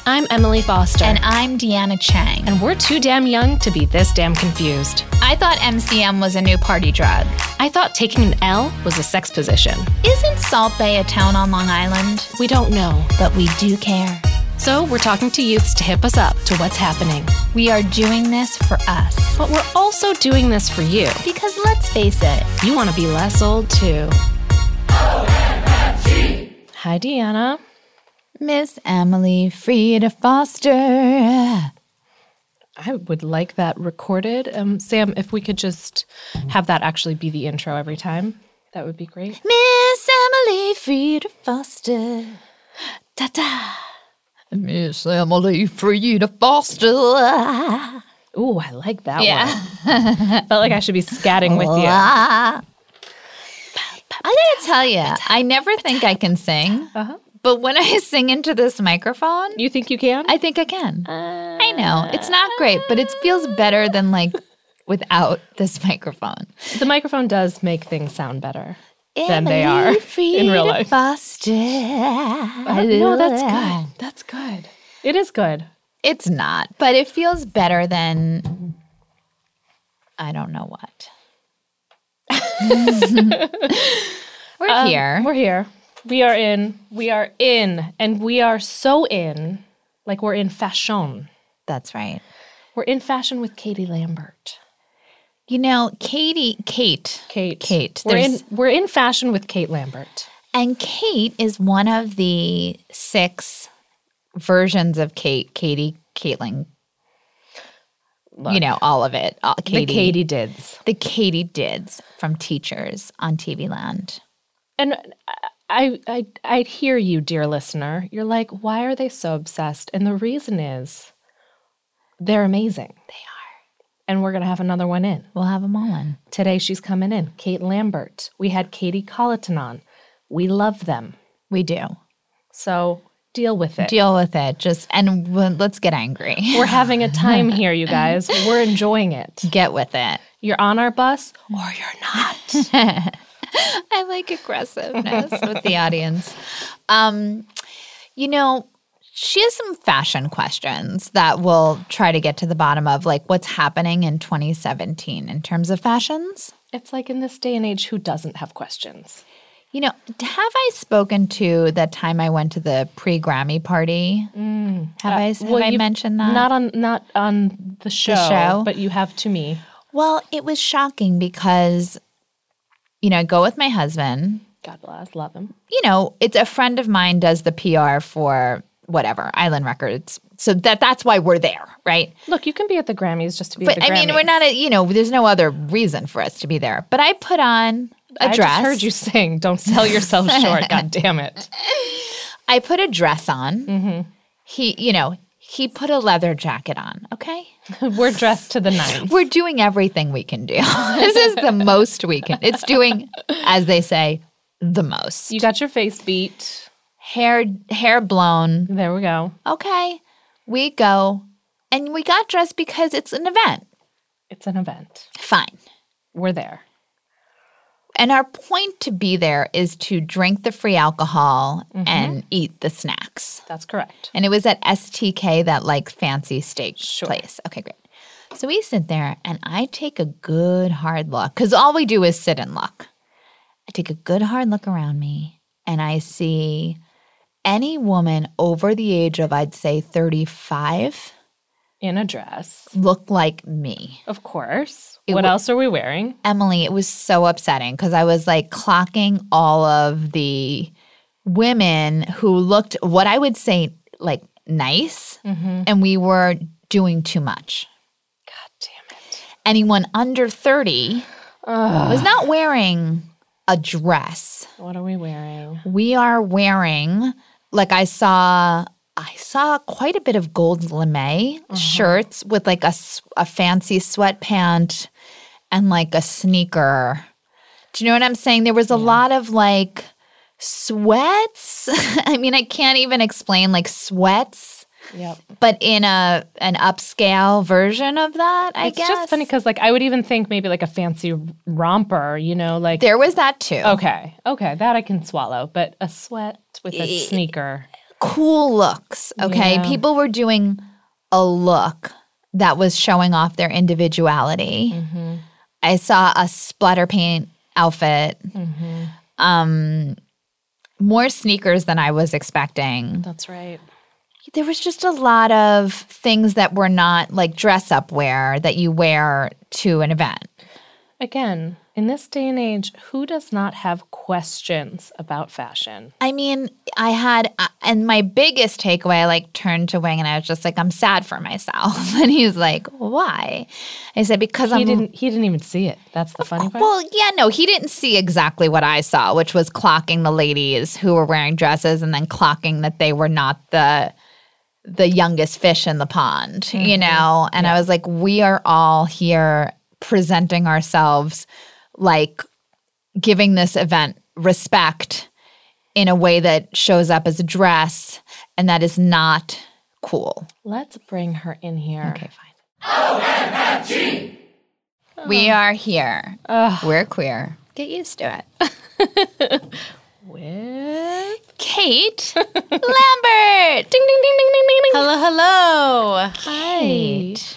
I'm Emily Foster. And I'm Deanna Chang. And we're too damn young to be this damn confused. I thought MCM was a new party drug. I thought taking an L was a sex position. Isn't Salt Bay a town on Long Island? We don't know. But we do care. So we're talking to youths to hip us up to what's happening. We are doing this for us. But we're also doing this for you. Because let's face it, you want to be less old too. OMFG. Hi, Deanna. Miss Emily Frieda Foster. I would like that recorded. Sam, if we could just have that actually be the intro every time, that would be great. Miss Emily Frieda Foster. Ta-ta. Miss Emily Frieda Foster. Ooh, I like that one. Felt like I should be scatting with you. I gotta tell you, I never think I can sing. But when I sing into this microphone... You think you can? I think I can. I know. It's not great, but it feels better than, without this microphone. The microphone does make things sound better than they are in real life. Foster. No, that's good. That's good. It is good. It's not, but it feels better than... I don't know what. We're here. We're here. We are in, and we are so in, like we're in fashion. That's right. We're in fashion with Katie Lambert. You know, Kate. We're in fashion with Kate Lambert. And Kate is one of the 6 versions of Katie, Caitlin. Look, you know, all of it. The Katie Dids. The Katie Dids from Teachers on TV Land. And I'd hear you, dear listener. You're like, why are they so obsessed? And the reason is they're amazing. They are. And we're going to have another one in. We'll have them all in. Today she's coming in. Kate Lambert. We had Katie Colleton on. We love them. We do. So deal with it. Let's get angry. We're having a time here, you guys. We're enjoying it. Get with it. You're on our bus or you're not. I like aggressiveness with the audience. You know, she has some fashion questions that we'll try to get to the bottom of, like what's happening in 2017 in terms of fashions. It's like in this day and age, who doesn't have questions? You know, have I spoken to that time I went to the pre-Grammy party? Have I mentioned that? Not on the show, but you have to me. Well, it was shocking because, you know, I go with my husband. God bless, love him. You know, it's a friend of mine does the PR for whatever, Island Records. So that's why we're there, right? Look, you can be at the Grammys just to be at the Grammys. But I mean, we're not there's no other reason for us to be there. But I put on a dress. I just heard you sing, don't sell yourself short, God damn it. I put a dress on. Mm-hmm. He put a leather jacket on, okay? We're dressed to the nines. We're doing everything we can do. This is the most we can. It's doing, as they say, the most. You got your face beat. Hair blown. There we go. Okay. We go. And we got dressed because it's an event. It's an event. Fine. We're there. And our point to be there is to drink the free alcohol and eat the snacks. That's correct. And it was at STK, that fancy steak place. Okay, great. So we sit there and I take a good hard look because all we do is sit and look. I take a good hard look around me and I see any woman over the age of, I'd say, 35 in a dress look like me. Of course. What else are we wearing? Emily, it was so upsetting because I was clocking all of the women who looked what I would say nice, and we were doing too much. God damn it. Anyone under 30 was not wearing a dress. What are we wearing? We are wearing, I saw quite a bit of gold lame shirts with a fancy sweatpant and a sneaker. Do you know what I'm saying? There was a lot of sweats. I mean, I can't even explain sweats. Yep. But in an upscale version of that, I guess. It's just funny because I would even think maybe a fancy romper, There was that too. Okay, that I can swallow. But a sweat with a sneaker. cool looks, okay? Yeah. People were doing a look that was showing off their individuality. Mm-hmm. I saw a splatter paint outfit. More sneakers than I was expecting. That's right. There was just a lot of things that were not like dress up wear that you wear to an event. Again, in this day and age, who does not have questions about fashion? I mean, I had, and my biggest takeaway, I like turned to Wing and I was just like, I'm sad for myself. And he's like, why? I said, because He didn't even see it. That's the funny part. Well, yeah, no, he didn't see exactly what I saw, which was clocking the ladies who were wearing dresses and then clocking that they were not the youngest fish in the pond, you know? And I was like, we are all here presenting ourselves like giving this event respect in a way that shows up as a dress, and that is not cool. Let's bring her in here. Okay, fine. OMFG! We are here. We're queer. Get used to it. With Kate Lambert! Ding, ding, ding, ding, ding, ding, ding. Hello. Kate.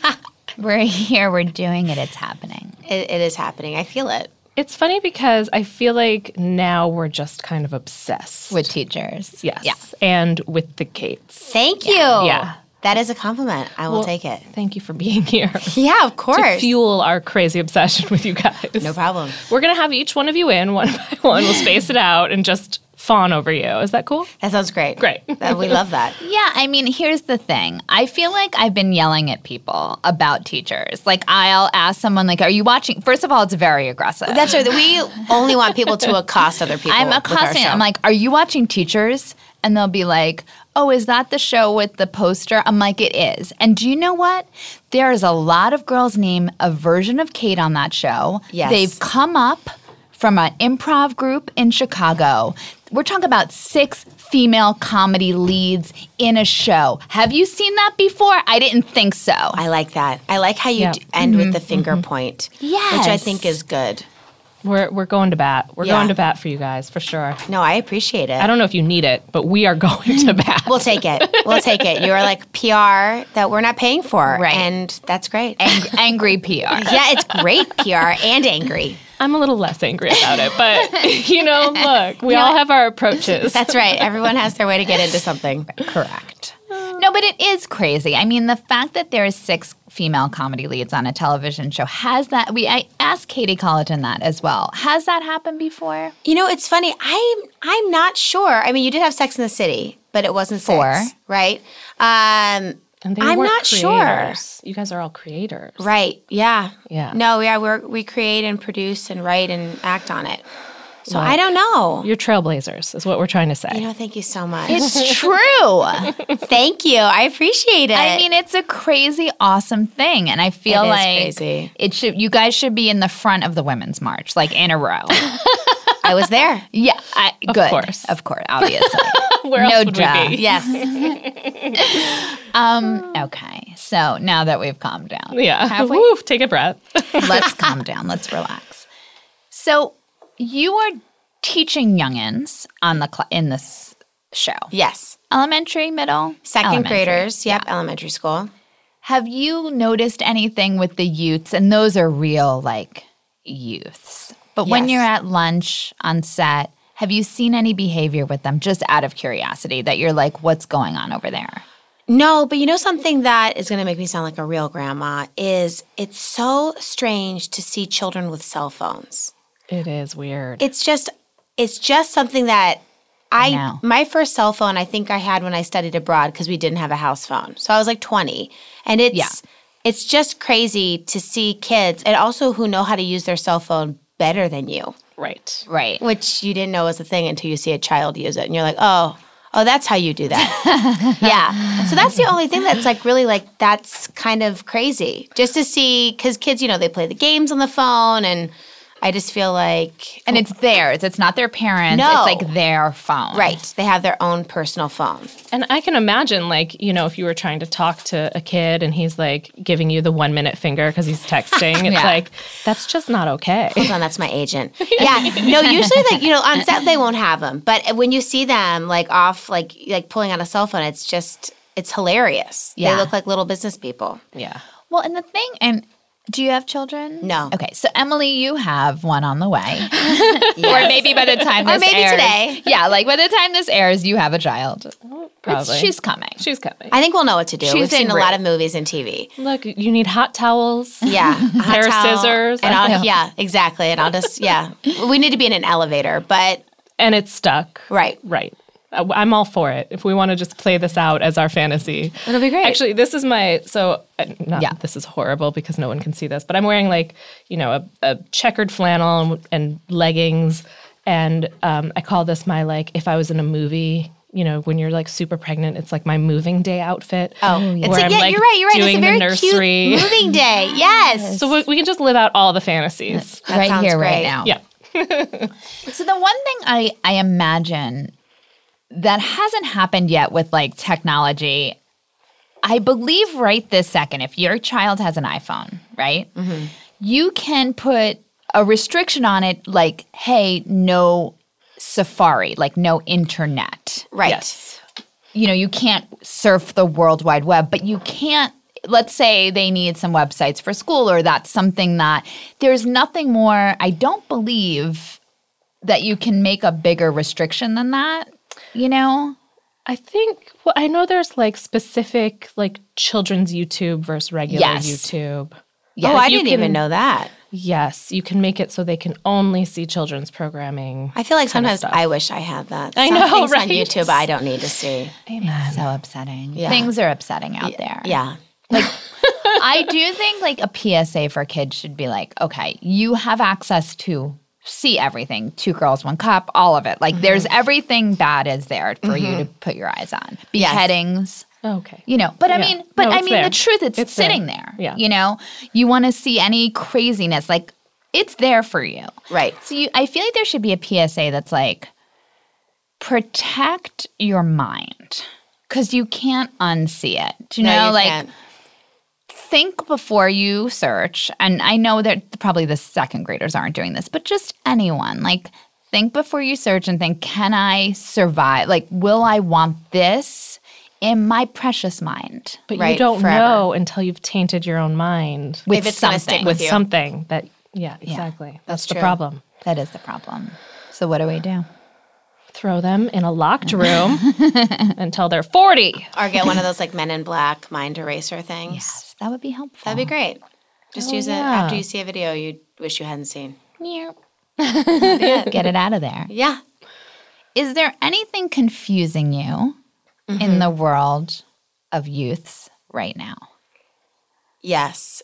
We're here. We're doing it. It's happening. It is happening. I feel it. It's funny because I feel like now we're just kind of obsessed. With teachers. Yes. Yeah. And with the Kates. Thank you. Yeah. That is a compliment. I will take it. Thank you for being here. Yeah, of course. To fuel our crazy obsession with you guys. No problem. We're going to have each one of you in one by one. We'll space it out and just fawn over you. Is that cool? That sounds great. Great. We love that. Yeah, I mean, here's the thing. I feel like I've been yelling at people about teachers. Like, I'll ask someone, like, are you watching? First of all, it's very aggressive. That's right. We only want people to accost other people. I'm with our accosting. show. I'm like, are you watching Teachers? And they'll be like, oh, is that the show with the poster? I'm like, it is. And do you know what? There is a lot of girls name a version of Kate on that show. Yes. They've come up from an improv group in Chicago. We're talking about 6 female comedy leads in a show. Have you seen that before? I didn't think so. I like that. I like how you Yeah. end with the finger point. Yes. Which I think is good. We're going to bat. We're Yeah. going to bat for you guys, for sure. No, I appreciate it. I don't know if you need it, but we are going to bat. We'll take it. We'll take it. You're like PR that we're not paying for. Right. And that's great. Angry PR. Yeah, it's great PR and angry. I'm a little less angry about it, but, you know, look, we all have our approaches. That's right. Everyone has their way to get into something. Correct. No, but it is crazy. I mean, the fact that there is 6 female comedy leads on a television show, has that, I asked Katie Colleton that as well. Has that happened before? You know, it's funny. I'm not sure. I mean, you did have Sex in the City, but it wasn't 6, right? And they I'm weren't not sure. creators. You guys are all creators. Right. Yeah. Yeah. No, yeah, we create and produce and write and act on it. So I don't know. You're trailblazers, is what we're trying to say. You know, thank you so much. It's true. Thank you. I appreciate it. I mean, it's a crazy, awesome thing. And I feel It is like crazy. it should. You guys should be in the front of the Women's March, like in a row. I was there. Yeah. Good. course. Of course. Obviously. Where else No would duh. we be? Yes. Okay. So now that we've calmed down. Yeah. Have we? Woo, take a breath. Let's calm down. Let's relax. So you are teaching youngins on in this show. Yes. Elementary, middle, Second elementary. graders. Yep. Elementary school. Have you noticed anything with the youths? And those are real, like, youths. But when Yes. you're at lunch on set, have you seen any behavior with them just out of curiosity that you're like, what's going on over there? No, but you know something that is going to make me sound like a real grandma is it's so strange to see children with cell phones. It is weird. It's just something that know. my first cell phone I think I had when I studied abroad because we didn't have a house phone. So I was like 20. And it's just crazy to see kids and also who know how to use their cell phone better than you, Right. Right. which you didn't know was a thing until you see a child use it and you're like, "Oh, that's how you do that." Yeah. So that's the only thing that's like really like that's kind of crazy. Just to see cuz kids, you know, they play the games on the phone and I just feel like And it's theirs. It's not their parents. No. It's like their phone. right, they have their own personal phone. And I can imagine, like, you know, if you were trying to talk to a kid and he's like giving you the 1 minute finger because he's texting, it's Yeah. like, that's just not okay. Hold on, that's my agent. Yeah, no, usually like on set they won't have them, but when you see them like off, like pulling out a cell phone, it's hilarious. Yeah. They look like little business people. Yeah. Well, and the thing, and do you have children? No. Okay, so Emily, you have one on the way. Yes. Or maybe by the time this Or maybe airs. today. Yeah, like by the time this airs, you have a child. Probably. She's coming. She's coming. I think we'll know what to do. She's We've seen en a route. lot of movies and TV. Look, you need hot towels. Yeah, a hot Pair of towel, scissors. and I I'll, yeah, exactly. And I'll just we need to be in an elevator, but And it's stuck. right. Right. I'm all for it. If we want to just play this out as our fantasy. It'll be great. Actually, this is this is horrible because no one can see this, but I'm wearing like, you know, a checkered flannel and leggings. And I call this my, like, if I was in a movie, you know, when you're like super pregnant, it's like my moving day outfit. Oh, it's where I'm, like, you're right. It's doing a the very nursery. cute moving day. Yes. So we can just live out all the fantasies. That right sounds here, right great. now. Yeah. So the one thing I imagine that hasn't happened yet with like technology, I believe right this second, if your child has an iPhone, right, you can put a restriction on it like, hey, no Safari, like no internet. Right. Yes. You know, you can't surf the World Wide Web, but you can't, let's say they need some websites for school or that's something that there's nothing more, I don't believe that you can make a bigger restriction than that, you know? I think, well, I know there's like specific like children's YouTube versus regular Yes. YouTube. Yeah, Oh, I you didn't can- even know that. Yes, you can make it so they can only see children's programming. I feel like kind of sometimes stuff. I wish I had that. I Some know, things right? on YouTube I don't need to see. Amen. So upsetting. Yeah. Things are upsetting out there. Yeah. I do think like a PSA for kids should be like, okay, you have access to see everything. 2 Girls, 1 Cup, all of it. Like there's everything bad is there for you to put your eyes on. Yes. Beheadings. Okay. You know, but I Yeah. mean, No, it's the there. truth, it's It's sitting there. there. Yeah. You know, you want to see any craziness, like it's there for you. Right. So I feel like there should be a PSA that's like, protect your mind because you can't unsee it. Do you No, know, you like can't. think before you search. And I know that probably the second graders aren't doing this, but just anyone, like think before you search and think, can I survive? Like, will I want this in my precious mind But Right, you don't forever. know until you've tainted your own mind with If it's gonna something? stick with you. something that, yeah, exactly. That's the true. problem. That is the problem. So what do we do? Throw them in a locked room until they're 40. Or get one of those like Men in Black mind eraser things. Yes, that would be helpful. That'd be great. Just use it yeah. after you see a video you wish you hadn't seen. Meow. Get it out of there. Yeah. Is there anything confusing you in the world of youths right now? Yes.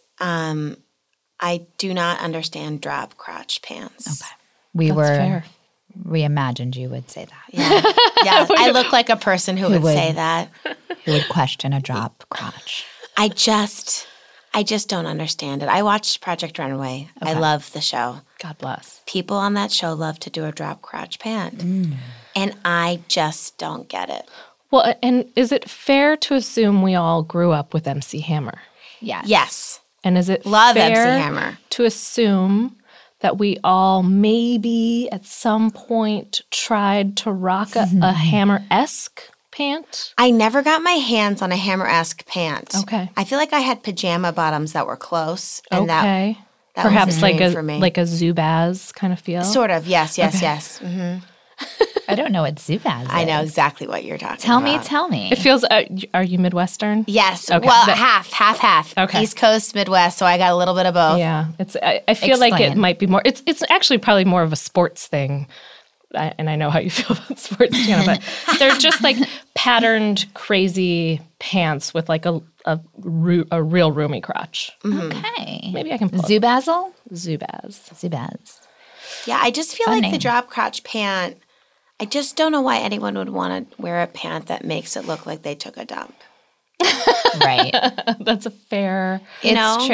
I do not understand drop crotch pants. We fair. we imagined you would say that. Yeah. Yeah. I look like a person who would would. say that. Who would question a drop crotch? I just don't understand it. I watched Project Runway. I love the show. God bless. People on that show love to do a drop crotch pant. And I just don't get it. Well, and is it fair to assume we all grew up with MC Hammer? Yes. Yes. And is it Love MC fair Hammer. to assume that we all maybe at some point tried to rock a Hammer-esque pant? I never got my hands on a Hammer-esque pant. Okay. I feel like I had pajama bottoms that were close. And Okay. that was Perhaps a like dream a for me. like a Zubaz kind of feel. Sort of. Yes, yes, yes. Mm-hmm. I don't know what Zubaz is. I know exactly what you're talking Tell about. me. It feels. Are you Midwestern? Yes. Okay. Well, That- half. Okay. East Coast, Midwest, so I got a little bit of both. Yeah. It's. I feel like it Explain. might be more. It's actually probably more of a sports thing. And I know how you feel about sports, Jana, but they're just like patterned, crazy pants with like a real roomy crotch. Okay. Maybe I can pull it. Zubazzle? Zubaz. Zubaz. Yeah, I just feel Fun like name. the drop crotch pant, I just don't know why anyone would want to wear a pant that makes it look like they took a dump. Right. That's a fair. It's know? true.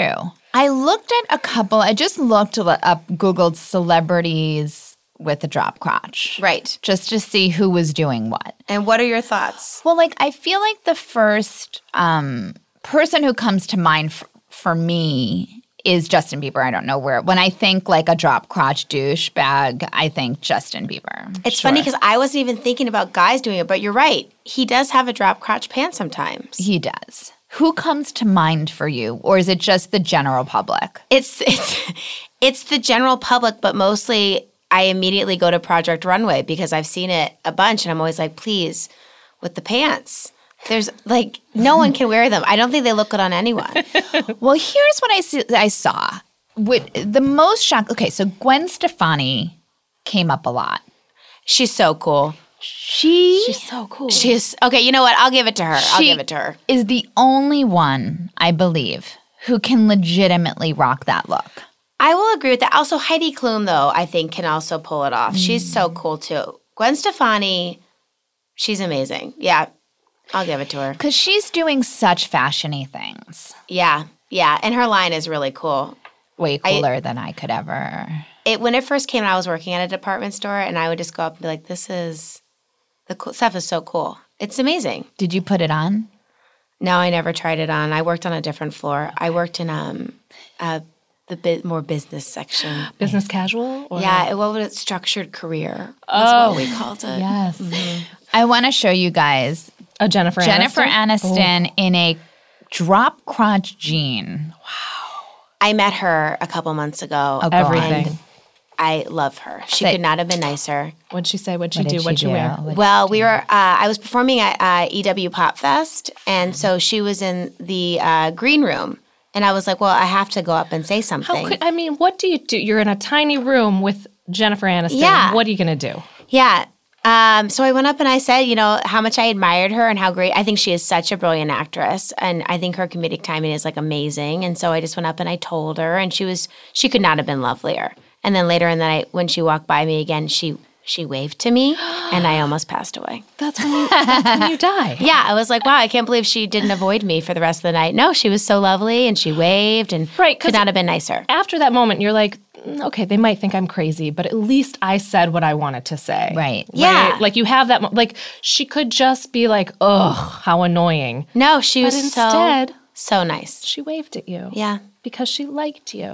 I looked at a couple. I just Googled celebrities with a drop crotch. Right. Just to see who was doing what. And what are your thoughts? Well, like, I feel like the first person who comes to mind for me is Justin Bieber. I don't know where. When I think like a drop crotch douchebag, I think Justin Bieber. It's funny because I wasn't even thinking about guys doing it, but you're right. He does have a drop crotch pants sometimes. He does. Who comes to mind for you? Or is it just the general public? It's the general public, but mostly I immediately go to Project Runway because I've seen it a bunch and I'm always like, please, with the pants. There's like no one can wear them. I don't think they look good on anyone. Well, here's what I saw. With the most shock. Okay, so Gwen Stefani came up a lot. She's so cool. She's so cool. She's okay. You know what? I'll give it to her. Is the only one, I believe, who can legitimately rock that look. I will agree with that. Also, Heidi Klum, though, I think can also pull it off. She's so cool too. Gwen Stefani, she's amazing. Yeah. I'll give it to her. Because she's doing such fashion-y things. Yeah. And her line is really cool. Way cooler than I could ever. When it first came out, I was working at a department store, and I would just go up and be like, the cool stuff is so cool. It's amazing. Did you put it on? No, I never tried it on. I worked on a different floor. I worked in the more business section. Business casual? Or? Yeah, what was it? Structured career. That's what we called it. Yes. Mm-hmm. I want to show you guys a Jennifer Aniston in a drop crotch jean. Wow. I met her a couple months ago. Oh, everything. I love her. She could not have been nicer. What'd she say? What'd she do? What'd you wear? Well, we were. I was performing at EW Pop Fest, and so she was in the green room, and I was like, "Well, I have to go up and say something." What do you do? You're in a tiny room with Jennifer Aniston. Yeah. What are you gonna do? Yeah. So I went up and I said, how much I admired her and how great. I think she is such a brilliant actress, and I think her comedic timing is like amazing. And so I just went up and I told her, and she could not have been lovelier. And then later in the night, when she walked by me again, she waved to me, and I almost passed away. That's when you die. Yeah, I was like, wow, I can't believe she didn't avoid me for the rest of the night. No, she was so lovely, and she waved, and could not have been nicer. After that moment, you're like, okay, they might think I'm crazy, but at least I said what I wanted to say. Right. Yeah. Like you have that, like she could just be like, ugh, how annoying. No, she was instead, so nice. She waved at you. Yeah. Because she liked you.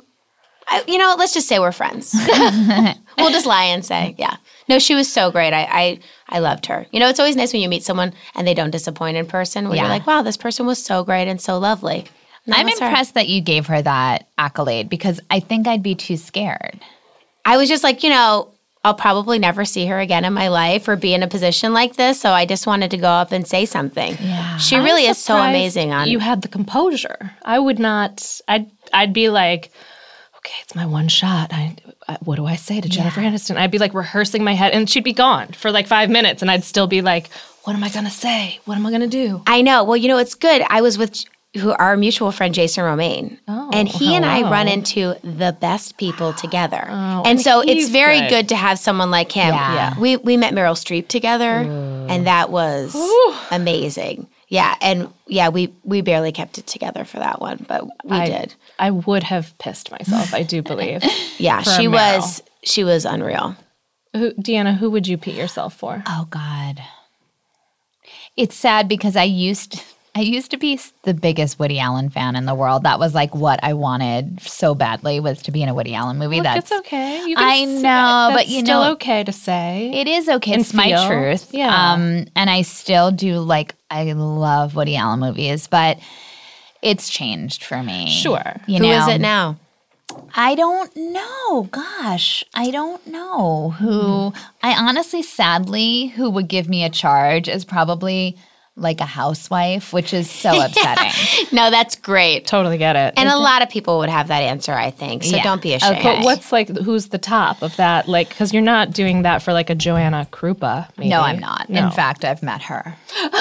Let's just say we're friends. We'll just lie and say, yeah. No, she was so great. I loved her. It's always nice when you meet someone and they don't disappoint in person, where you're like, wow, this person was so great and so lovely. I'm impressed that you gave her that accolade because I think I'd be too scared. I was just like, I'll probably never see her again in my life or be in a position like this. So I just wanted to go up and say something. Yeah. She really is so amazing. You had the composure. I would not. I'd be like, okay, it's my one shot. What do I say to Jennifer Aniston? I'd be like rehearsing my head, and she'd be gone for like 5 minutes, and I'd still be like, what am I going to say? What am I going to do? I know. Well, it's good. I was with our mutual friend Jason Romaine, and he and I run into the best people together. And so it's very good to have someone like him. Yeah. We met Meryl Streep together, and that was amazing. Yeah, and we barely kept it together for that one, but we did. I would have pissed myself, I do believe. Yeah, she was unreal. Deanna, who would you pee yourself for? Oh God. It's sad because I used to be the biggest Woody Allen fan in the world. That was like what I wanted so badly, was to be in a Woody Allen movie. Look, it's okay. I know, but still okay to say. It is okay. It's my truth. Yeah. And I still do I love Woody Allen movies, but it's changed for me. Sure. Who is it now? I don't know. Gosh, I don't know who. I honestly, sadly, who would give me a charge is probably like a housewife, which is so upsetting. No, that's great. Totally get it. And a lot of people would have that answer, I think. So don't be ashamed. But what's who's the top of that? Because you're not doing that for like a Joanna Krupa, maybe. No, I'm not. No. In fact, I've met her.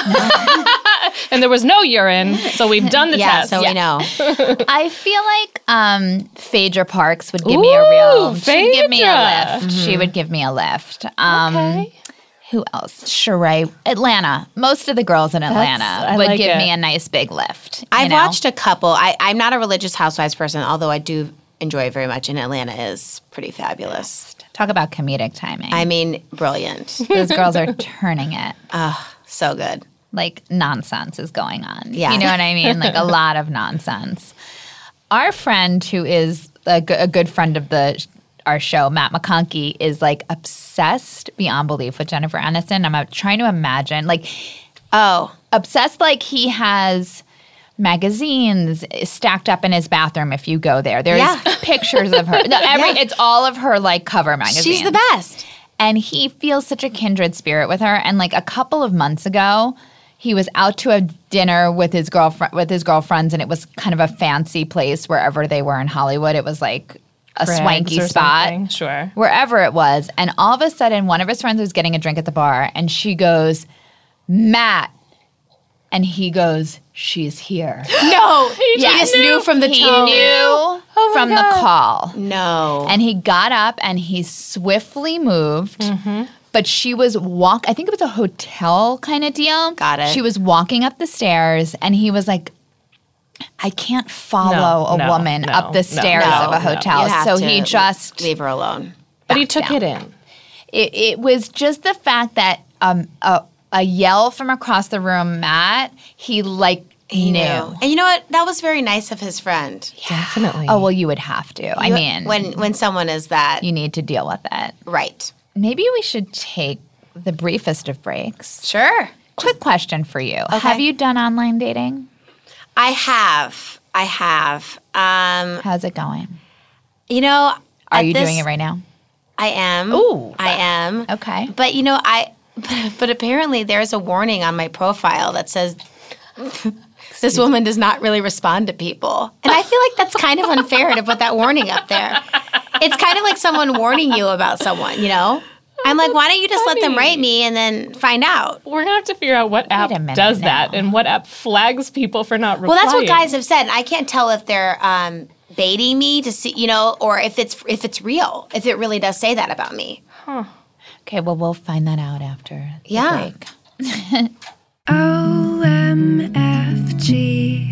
And there was no urine, so we've done the test. So we know. I feel like Phaedra Parks would give me a real. She'd give me a lift. Mm-hmm. She would give me a lift. Okay. Who else? Sheree. Atlanta. Most of the girls in Atlanta would give me a nice big lift. I've watched a couple. I'm not a religious Housewives person, although I do enjoy it very much, and Atlanta is pretty fabulous. Talk about comedic timing. I mean, brilliant. Those girls are turning it. Oh, so good. Like nonsense is going on. Yeah. You know what I mean? Like a lot of nonsense. Our friend who is a good friend of our show, Matt McConkey, is like obsessed beyond belief with Jennifer Aniston. I'm trying to imagine, obsessed like he has magazines stacked up in his bathroom if you go there. There's pictures of her. It's all of her like cover magazines. She's the best. And he feels such a kindred spirit with her. And like a couple of months ago, he was out to a dinner with his girlfriends, and it was kind of a fancy place wherever they were in Hollywood. It was like a swanky spot. Something. Sure. Wherever it was. And all of a sudden, one of his friends was getting a drink at the bar, and she goes, "Matt." And he goes, "She's here." No. He just knew from the tone. He knew from the call. No. And he got up and he swiftly moved. Mm-hmm. But she was I think it was a hotel kind of deal. Got it. She was walking up the stairs and he was like, I can't follow a woman up the stairs of a hotel. So he just leave her alone. But he took it in. It was just the fact that a yell from across the room, Matt, he knew. And you know what? That was very nice of his friend. Yeah. Definitely. Oh, well, you would have to. I mean, when someone is that. You need to deal with it. Right. Maybe we should take the briefest of breaks. Sure. Quick question for you. Okay. Have you done online dating? I have. How's it going? You know. Are you doing it right now? I am. Ooh. I am. Okay. But you know, but apparently there's a warning on my profile that says this woman does not really respond to people. And I feel like that's kind of unfair to put that warning up there. It's kind of like someone warning you about someone, you know? I'm like, why don't you just let them write me and then find out? We're going to have to figure out what app does that and what app flags people for not replying. Well, that's what guys have said. I can't tell if they're baiting me to see, you know, or if it's real, if it really does say that about me. Huh. Okay, well, we'll find that out after the break. OMFG.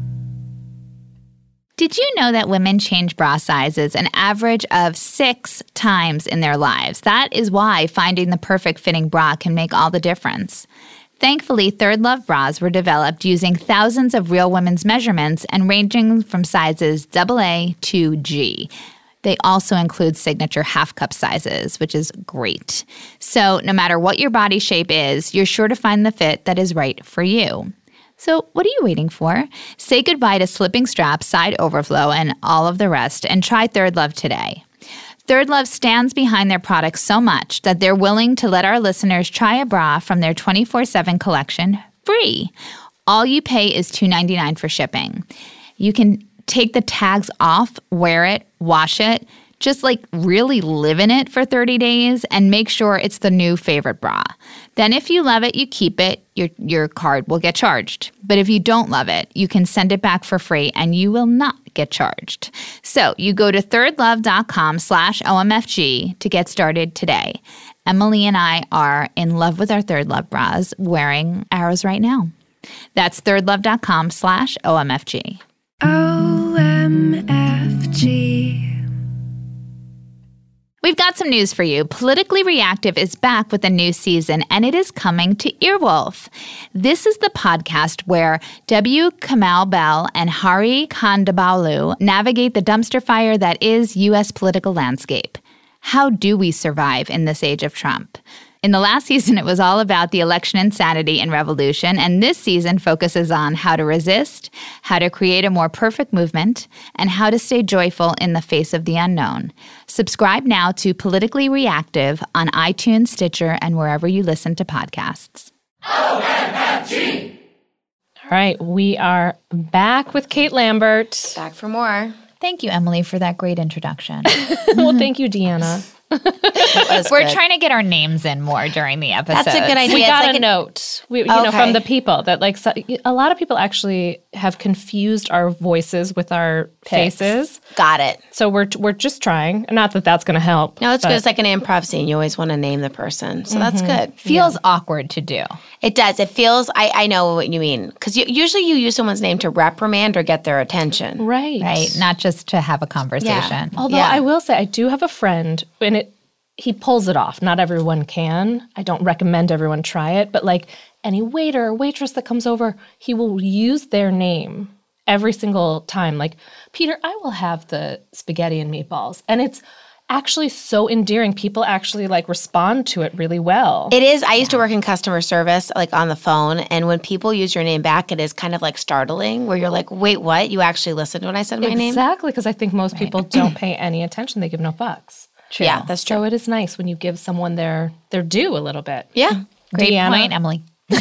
Did you know that women change bra sizes an average of 6 times in their lives? That is why finding the perfect fitting bra can make all the difference. Thankfully, Third Love bras were developed using thousands of real women's measurements and ranging from sizes AA to G. They also include signature half-cup sizes, which is great. So no matter what your body shape is, you're sure to find the fit that is right for you. So what are you waiting for? Say goodbye to slipping straps, side overflow, and all of the rest, and try Third Love today. Third Love stands behind their products so much that they're willing to let our listeners try a bra from their 24/7 collection free. All you pay is $2.99 for shipping. You can take the tags off, wear it, wash it, just like really live in it for 30 days and make sure it's the new favorite bra. Then if you love it, you keep it, your card will get charged. But if you don't love it, you can send it back for free and you will not get charged. So you go to thirdlove.com/OMFG to get started today. Emily and I are in love with our Third Love bras, wearing ours right now. That's thirdlove.com/OMFG. OMFG. We've got some news for you. Politically Reactive is back with a new season, and it is coming to Earwolf. This is the podcast where W. Kamau Bell and Hari Kondabolu navigate the dumpster fire that is U.S. political landscape. How do we survive in this age of Trump? In the last season, it was all about the election insanity and revolution, and this season focuses on how to resist, how to create a more perfect movement, and how to stay joyful in the face of the unknown. Subscribe now to Politically Reactive on iTunes, Stitcher, and wherever you listen to podcasts. OMFG! All right, we are back with Kate Lambert. Back for more. Thank you, Emily, for that great introduction. Well, thank you, Deanna. We're trying to get our names in more during the episode. That's a good idea. We got a note, from the people that a lot of people actually have confused our voices with our faces. Got it. So we're just trying. Not that that's going to help. No, it's good. It's like an improv scene. You always want to name the person. So that's good. Feels awkward to do. It does. It feels, I know what you mean. Because usually you use someone's name to reprimand or get their attention. Right. Right. Not just to have a conversation. Although I will say, I do have a friend, and he pulls it off. Not everyone can. I don't recommend everyone try it. But like any waiter or waitress that comes over, he will use their name every single time. Like, Peter, I will have the spaghetti and meatballs. And it's actually so endearing. People actually like respond to it really well. It is. I used to work in customer service, like on the phone. And when people use your name back, it is kind of like startling where you're like, wait, what? You actually listened when I said my name? Exactly. Because I think most people don't pay any attention. They give no fucks. True. Yeah, that's true. So it is nice when you give someone their due a little bit. Yeah. Great Deanna. point, Emily.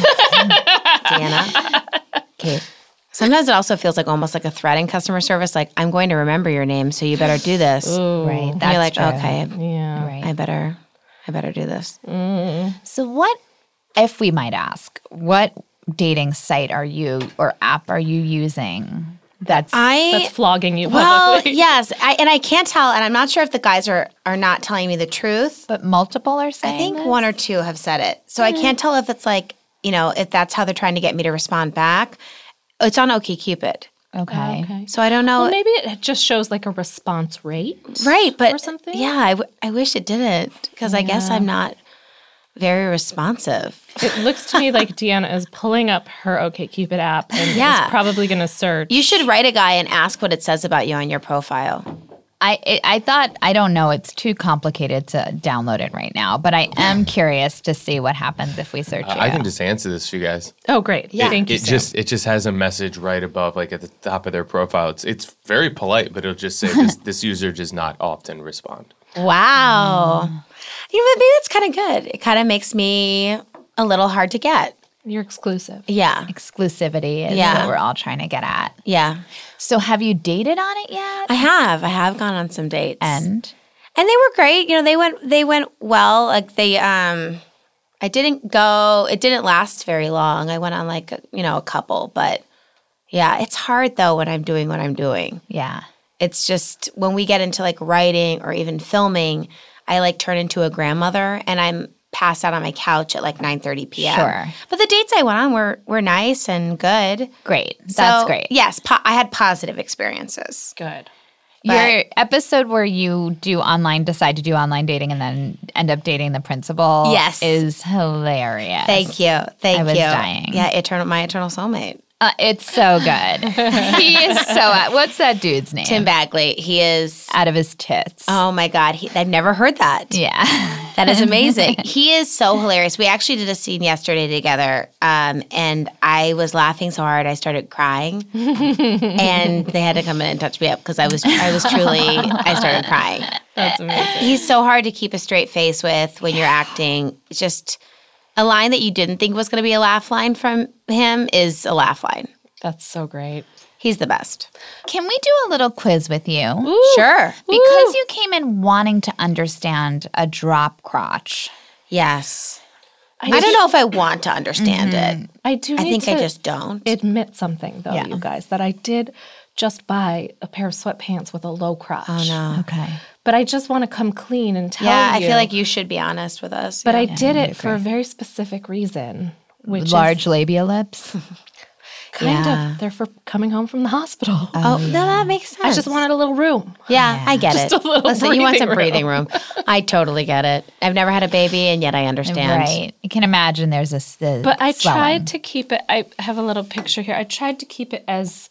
Deanna. Okay. Sometimes it also feels like almost like a threat in customer service. Like, I'm going to remember your name, so you better do this. Right. And That's you're like, true. okay, Yeah. Right. I better do this. So what, if we might ask, what dating site are you or app are you using? That's flogging you Well, publicly. yes. I can't tell, and I'm not sure if the guys are not telling me the truth. But multiple are saying I think this? one or two have said it. So I can't tell if it's like, if that's how they're trying to get me to respond back. It's on OkCupid. Okay. So I don't know. Well, maybe it just shows like a response rate. Right, but or something? yeah, I wish it didn't because I guess I'm not very responsive. It looks to me like Deanna is pulling up her OkCupid app and Yeah. is probably going to search. You should write a guy and ask what it says about you on your profile. I thought, I don't know, it's too complicated to download it right now, but I am curious to see what happens if we search you. I can just answer this for you guys. Oh, great. Yeah. Thank you, It Sam. just has a message right above, like at the top of their profile. It's very polite, but it'll just say this user does not often respond. Wow. Maybe that's kind of good. It kind of makes me a little hard to get. You're exclusive. Yeah. Exclusivity is Yeah. what we're all trying to get at. Yeah. So have you dated on it yet? I have gone on some dates. And they were great. They went well. Like it didn't last very long. I went on like a couple, but yeah, it's hard though when I'm doing what I'm doing. yeah. It's just when we get into like writing or even filming, I like turn into a grandmother and I'm passed out on my couch at like 9:30 p.m. Sure. But the dates I went on were nice and good. Great. That's So, great. Yes, I had positive experiences. Good. Your episode where you decide to do online dating and then end up dating the principal Yes. is hilarious. Thank you. Thank you. I was dying. Yeah, my eternal soulmate. It's so good. He is what's that dude's name? Tim Bagley. He is Out of his tits. Oh my God. I've never heard that. Yeah. That is amazing. He is so hilarious. We actually did a scene yesterday together, and I was laughing so hard I started crying, and they had to come in and touch me up because I started crying. That's amazing. He's so hard to keep a straight face with when you're acting. It's just a line that you didn't think was going to be a laugh line from him is a laugh line. That's so great. He's the best. Can we do a little quiz with you? Sure. Because you came in wanting to understand a drop crotch. Yes. I don't know if I want to understand it. I do. I need think to I just don't. admit something though, Yeah. you guys, that I did just buy a pair of sweatpants with a low crotch. Oh no. Okay. But I just want to come clean and tell Yeah, you. I feel like you should be honest with us. But yeah. I did it for a very specific reason, which Large labia lips. is kind Yeah. of they're for coming home from the hospital. Oh, no, that makes sense. I just wanted a little room. Yeah, I get it. a little Listen, you want some breathing breathing room. I totally get it. I've never had a baby, and yet I understand. Right. You can imagine there's But I swelling. tried to keep it. I have a little picture here. I tried to keep it as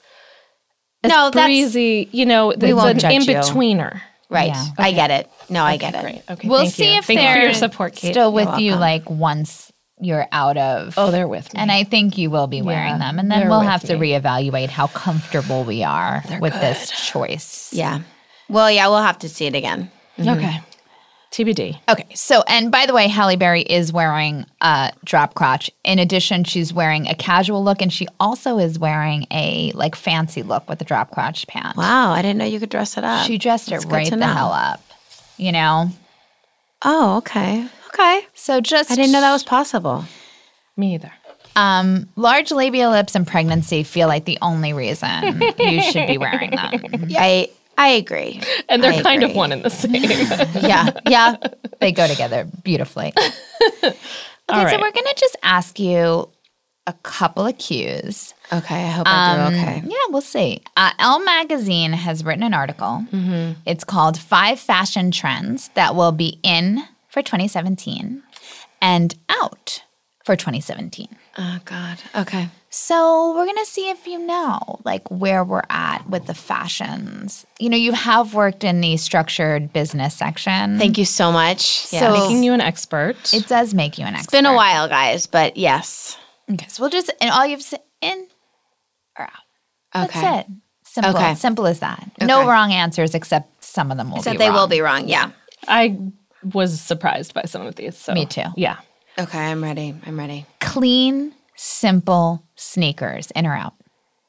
No, that's breezy. It's won't an judge you. in-betweener. right. Yeah. I get it. No, I get it. Great. Okay. We'll thank see you. if Thank you for they're your support, Kate. still with you welcome. like once you're out of. Oh, they're with me. And I think you will be wearing Yeah, them. And then they're we'll with have to me. reevaluate how comfortable we are with this choice. Yeah. Well, yeah, we'll have to see it again. Okay. TBD. Okay. So, and by the way, Halle Berry is wearing a drop crotch. In addition, she's wearing a casual look and she also is wearing a like fancy look with a drop crotch pant. Wow, I didn't know you could dress it up. She dressed That's it good right to the know. hell up, you know? Oh, okay. Okay. So just. I didn't know that was possible. Me either. Large labial lips and pregnancy feel like the only reason you should be wearing them. I agree. And they're kind of one and the same. Yeah. They go together beautifully. Okay, All right. so we're going to just ask you a couple of cues. Okay, I hope I do okay. Yeah, we'll see. Elle Magazine has written an article. Mm-hmm. It's called 5 Fashion Trends That Will Be In for 2017 and Out for 2017. Oh, God. Okay. So we're going to see if you know, like, where we're at with the fashions. You know, you have worked in the structured business section. Thank you so much. So- Making you an expert. It does make you an expert. It's been a while, guys, but yes. Okay, so we'll just, and all you have to say, in or out. Okay. That's it. Simple. Okay. Simple as that. No Okay. wrong answers except some of them will Except be they wrong. will be wrong. Yeah. I was surprised by some of these. So Me too. Yeah. Okay, I'm ready. I'm ready. Clean, simple sneakers, in or out?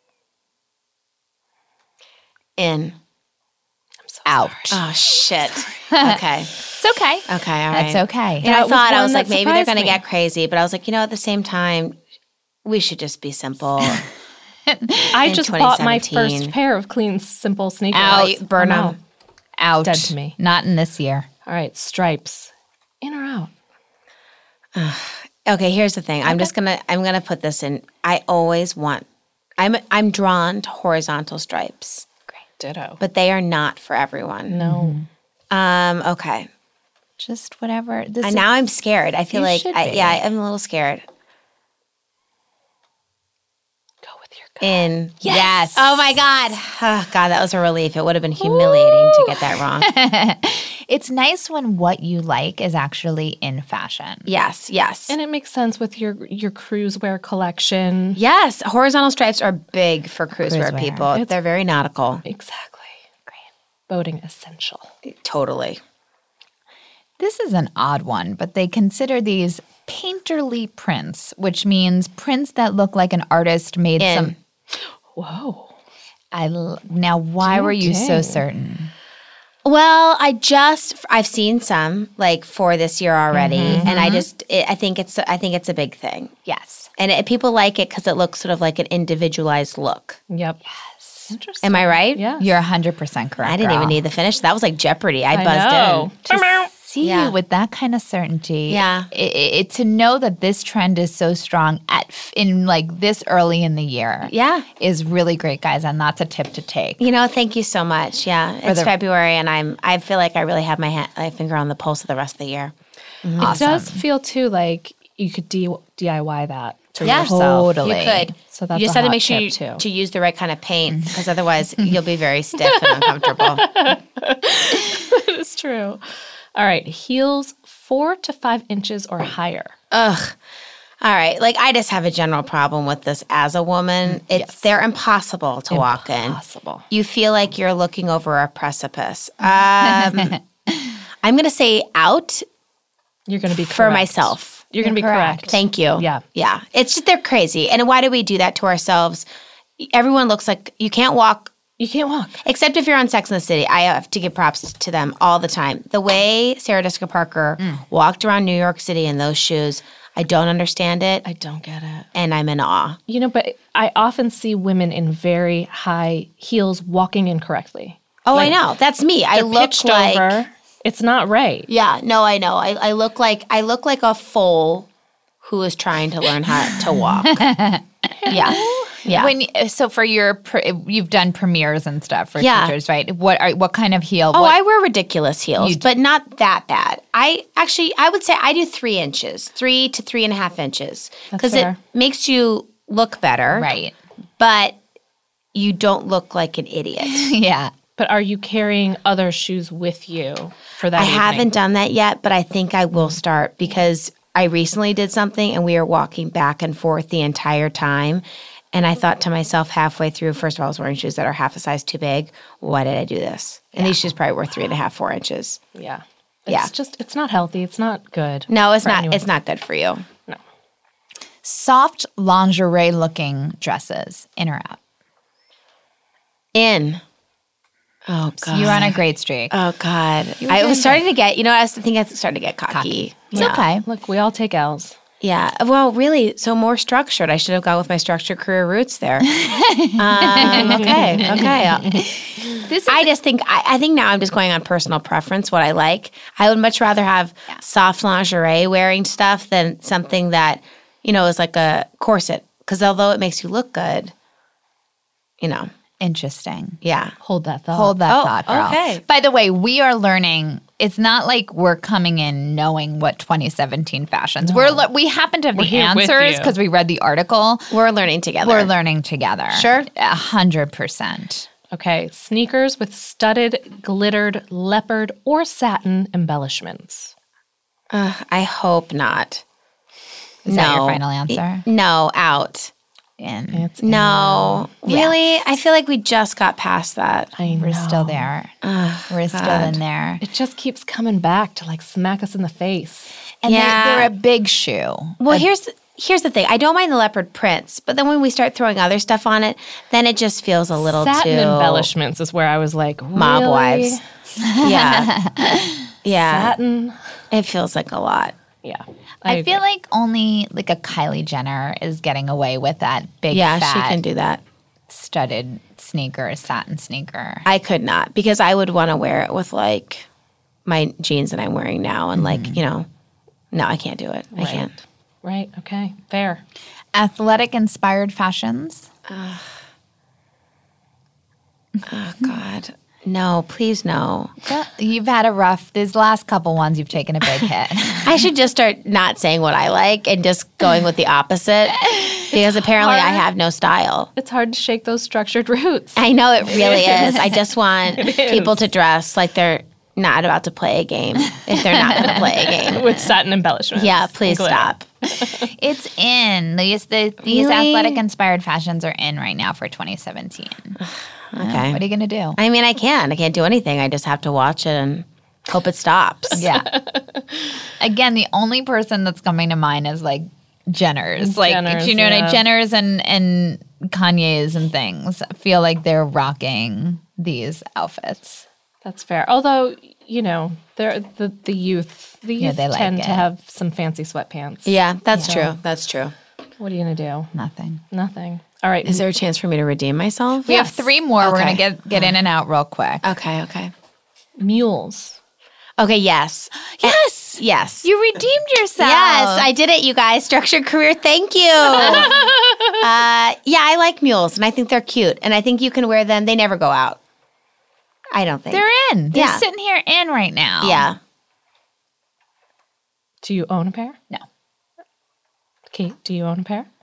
In. I'm so Out. sorry. Oh, shit. Okay. It's okay. Okay, all right. That's okay. And I That was thought, I one was that like, maybe they're surprised going to me. get crazy. But I was like, at the same time, we should just be simple. I in just bought my 2017. first pair of clean, simple sneakers. Out. Burn I'm them. Out. Dead to me. Not in this year. All right, stripes. In or out? Okay, here's the thing. I'm gonna put this in. I always want. I'm drawn to horizontal stripes, Ditto. but they are not for everyone. No. Okay. Just whatever. This And is, now I'm scared. I feel You like should be. I'm a little scared. Go with your gut. In. Yes. Oh my God. Oh, God, that was a relief. It would have been humiliating to get that wrong. It's nice when what you like is actually in fashion. Yes. Yes. And it makes sense with your cruise wear collection. Yes, horizontal stripes are big for cruise wear Cruise wear. people. They're very nautical. Exactly. Great. Boating essential. Totally. This is an odd one, but they consider these painterly prints, which means prints that look like an artist made In. some. Whoa. Now, why were you so dang. certain? Well, I've seen some like for this year already, and I think it's a big thing. Yes. And people like it because it looks sort of like an individualized look. Yep. Yes. Interesting. Am I right? Yeah. You're 100% correct. I didn't even need the finish. That was like Jeopardy. I know. buzzed in. to see Yeah. you with that kind of certainty. Yeah. To know that this trend is so strong in like this early in the year. Yeah. Is really great, guys, and that's a tip to take. Thank you so much. Yeah, it's February, and I feel like I really have my finger on the pulse of the rest of the year. It does feel too like you could DIY that for Yeah. yourself. Totally. You could. So that's You just a have to hot make sure tip, too. to use the right kind of paint, because otherwise you'll be very stiff and uncomfortable. It's true. All right. Heels 4 to 5 inches or higher. Ugh. All right. Like, I just have a general problem with this as a woman. They're impossible to walk in. Impossible. You feel like you're looking over a precipice. I'm going to say out You're going to be for correct. myself. You're going to be correct. Thank you. Yeah. Yeah. It's just, they're crazy. And why do we do that to ourselves? Everyone looks like you can't walk. You can't walk. Except if you're on Sex and the City. I have to give props to them all the time. The way Sarah Jessica Parker walked around New York City in those shoes, I don't understand it, I don't get it. and I'm in awe. But I often see women in very high heels walking incorrectly. Oh, I know. That's me. I They're look pitched like over. It's not right. Yeah, no, I know. I look like a foal who is trying to learn how to walk. Yeah. Yeah. So for you've done premieres and stuff for Yeah. teachers, right? What kind of heel? I wear ridiculous heels, but not that bad. I would say I do 3 inches, 3 to 3.5 inches, because it fair. makes you look better, Right. but you don't look like an idiot. Yeah. But are you carrying other shoes with you for that I evening? haven't done that yet, but I think I will start, because I recently did something and we were walking back and forth the entire time. And I thought to myself halfway through, first of all, I was wearing shoes that are half a size too big. Why did I do this? And these shoes probably were 3.5, 4 inches. Yeah. Yeah. It's not healthy. It's not good. No, it's for not. anyone. It's not good for you. No. Soft lingerie looking dresses, in or out? In. Oh, God. You're on a great streak. Oh, God. I was starting to get, I was starting to get cocky. It's okay. Look, we all take L's. Yeah. Well, really, so more structured. I should have gone with my structured career roots there. Okay. I just think I think now I'm just going on personal preference, what I like. I would much rather have soft lingerie wearing stuff than something that, is like a corset. Because although it makes you look good, Interesting. Yeah. Hold that thought. Hold that thought, girl. Okay. By the way, we are learning. It's not like we're coming in knowing what 2017 fashions. No. We happen to have the answers because we read the article. We're learning together. We're learning together. Sure. 100%. Okay. Sneakers with studded, glittered, leopard, or satin embellishments. I hope not. Is that your final answer? No, out. No. Really? I feel like we just got past that. We're still there. We're still in there. It just keeps coming back to like smack us in the face. And they're a big shoe. Well, here's the thing. I don't mind the leopard prints, but then when we start throwing other stuff on it, then it just feels a little satin too embellishments is where I was like, mob really? wives. Yeah. Yeah. Satin. It feels like a lot. Yeah. I feel like only like a Kylie Jenner is getting away with that big Yeah, fat she can do that. studded sneaker, satin sneaker. I could not because I would want to wear it with like my jeans that I'm wearing now and like, no, I can't do it. I can't. Right. Okay. Fair. Athletic inspired fashions. Oh, God. No, please no. You've had these last couple ones you've taken a big hit. I should just start not saying what I like and just going with the opposite because apparently I have no style. It's hard to shake those structured roots. I know it really is. I just want people to dress like they're not about to play a game if they're not going to play a game. With satin embellishments. Yeah, please stop. It's in. These athletic inspired fashions are in right now for 2017. Okay. What are you going to do? I mean, I can't do anything. I just have to watch it and hope it stops. Yeah. Again, the only person that's coming to mind is like Jenners. Like, Jenners, you know what I mean? Jenners and Kanye's and things feel like they're rocking these outfits. That's fair. Although, they're the youth. The youth they like tend it. to have some fancy sweatpants. Yeah, that's true. That's true. What are you going to do? Nothing. All right. Is there a chance for me to redeem myself? We have 3 more. Okay. We're going to get in and out real quick. Okay. Mules. Okay, yes. Yes. Yes. You redeemed yourself. Yes, I did it, you guys. Structured career, thank you. Yeah, I like mules, and I think they're cute. And I think you can wear them. They never go out. I don't think. They're in. They're Yeah. sitting here in right now. Yeah. Do you own a pair? No. Kate, do you own a pair?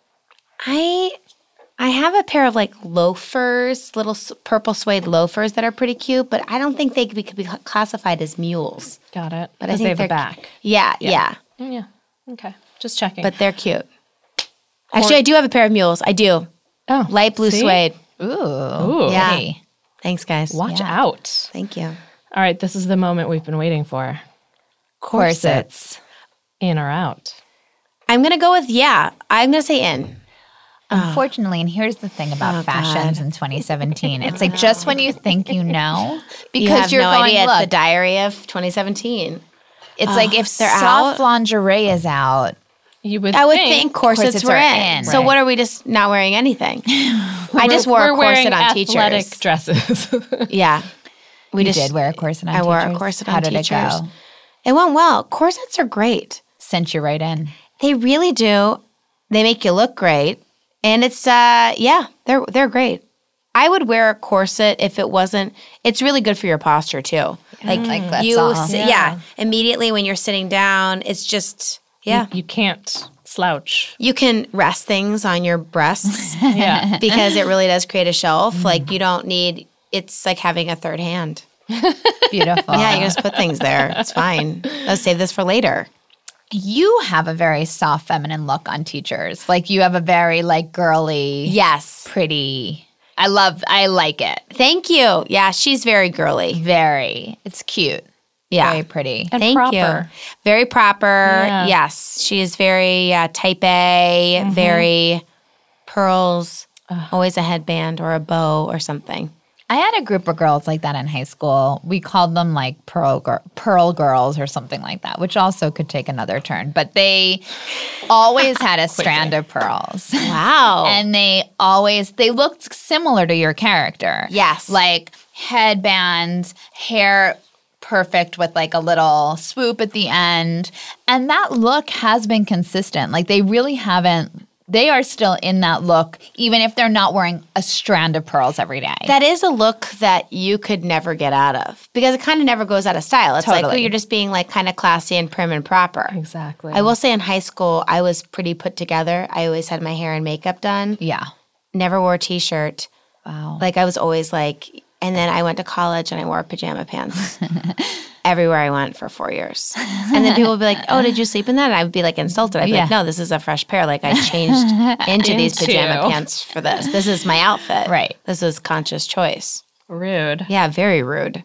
I have a pair of like loafers, little purple suede loafers that are pretty cute, but I don't think they could be classified as mules. Got it. But I Because think they have they're a back. Yeah. Yeah. Okay. Just checking. But they're cute. Actually, I do have a pair of mules. I do. oh, Light blue see? suede. Ooh. Yeah. Pretty. Thanks, guys. Watch Yeah. out. Thank you. All right. This is the moment we've been waiting for. Corsets. In or out? I'm going to go with I'm going to say in. Unfortunately, and here's the thing about fashions in 2017. It's like just when you think you know, because You have you're no going, idea. look, It's the diary of 2017. it's like if they're soft out? lingerie is out, You would I would think corsets corsets were are in. in. So Right. what are we just not wearing anything? I just wore a we're wearing corset on athletic teachers. dresses. Yeah. We you did wear a corset on I teachers. wore a corset on How did teachers. it go? It went well. Corsets are great. Sent you right in. They really do. They make you look great. And it's they're great. I would wear a corset if it wasn't it's really good for your posture too. Like that's you all. immediately when you're sitting down, it's just You can't slouch. You can rest things on your breasts Yeah. because it really does create a shelf. Like you don't need it's like having a third hand. Beautiful. Yeah, you just put things there. It's fine. Let's save this for later. You have a very soft feminine look on teachers. Like you have a very like girly, Yes. pretty. I like it. Thank you. Yeah, she's very girly. Very. It's cute. Yeah. Very pretty. And Thank proper. you. Very proper. Yeah. Yes. She is very type A, very pearls, always a headband or a bow or something. I had a group of girls like that in high school. We called them like Pearl Girls or something like that, which also could take another turn. But they always had a strand of pearls. Wow. And they looked similar to your character. Yes. Like headbands, hair perfect with like a little swoop at the end. And that look has been consistent. Like they really haven't. They are still in that look, even if they're not wearing a strand of pearls every day. That is a look that you could never get out of because it kind of never goes out of style. It's like, you're just being like kind of classy and prim and proper. Exactly. I will say in high school, I was pretty put together. I always had my hair and makeup done. Yeah. Never wore a T-shirt. Wow. Like I was always like, and then I went to college and I wore pajama pants. Everywhere I went for 4 years. And then people would be like, oh, did you sleep in that? And I would be like insulted. I'd be like, no, this is a fresh pair. Like I changed into these pajama pants for this. This is my outfit. Right. This is conscious choice. Rude. Yeah, very rude.